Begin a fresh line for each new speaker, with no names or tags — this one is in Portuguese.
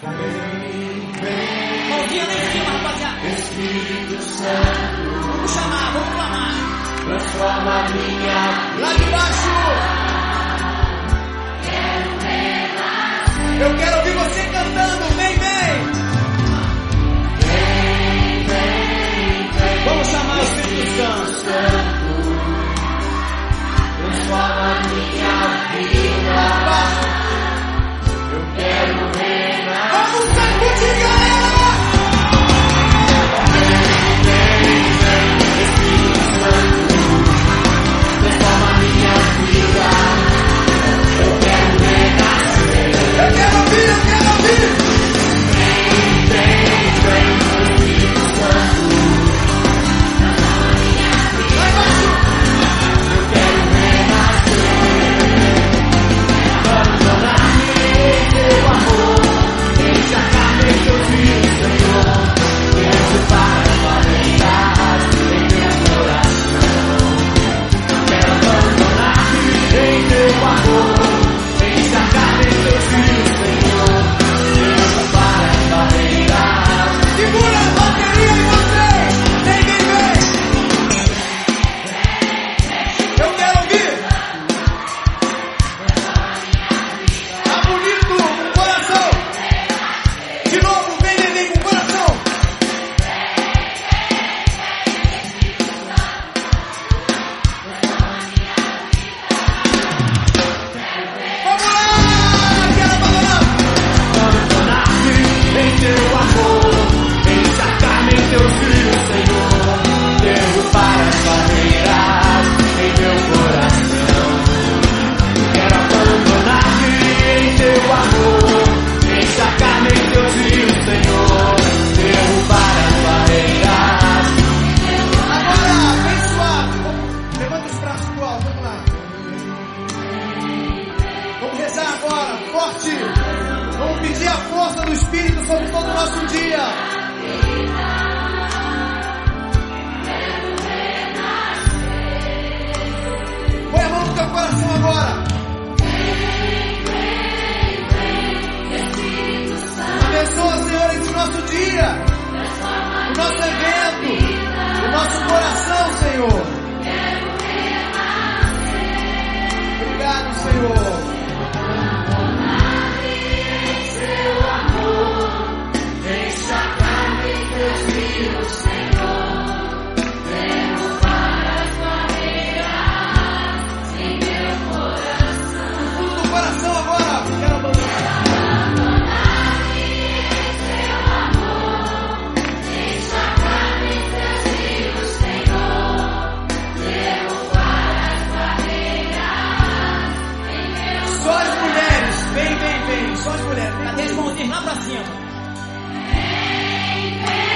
Mãozinha lá em cima, rapaziada.
Espírito Santo,
Vamos chamar, vamos clamar.
transforma minha
Lá de baixo. Eu quero ouvir você cantando. Vem, vem. Vamos chamar o Espírito Santo.
transforma minha vida. Eu quero reinar.
Vamos sacudir, galera.
Transforma minha vida. Eu quero renascer.
Eu quero ouvir, eu quero ouvir.
Vem, Espírito Santo.
Lá embaixo.
Eu quero renascer. Abandonar-me em teu amor. Encharcar-me em teu filho, Senhor. Peço para barreiras em meu coração. Quero abandonar-me em teu amor. Encharcar-me em teu filho, Senhor. Peço para barreiras.
Segura a bateria em você. Vem, vem, vem. Eu quero ouvir. Tá bonito com o coração. De novo, vem, vem, vem com o coração. Vamos lá, quero abandonar.
Abandonar-me em teu amor, encharcar-me em teu filho, Senhor. Derrubar as barreiras em meu coração. Quero abandonar-me em teu amor, encharcar-me em teu filho, Senhor. Derrubar as barreiras.
Agora, bem suave. Levanta os braços pro alto, vamos lá. Vamos rezar agora, forte. Vamos pedir a força do Espírito sobre todo o nosso dia. Põe a mão no teu coração agora. Abençoa, Senhor, esse nosso dia, o nosso evento, o nosso coração, Senhor. Obrigado, Senhor.
Encharcar-me em teu filho, Senhor. Derrubar as barreiras em meu coração.
Fundo do coração agora. Quero abandonar.
Encharcar-me em teu filho, Senhor. Derrubar as barreiras em meu
Só as mulheres. Vem, vem, vem. Só as mulheres. Cadê as mãozinhas lá pra cima?
coração.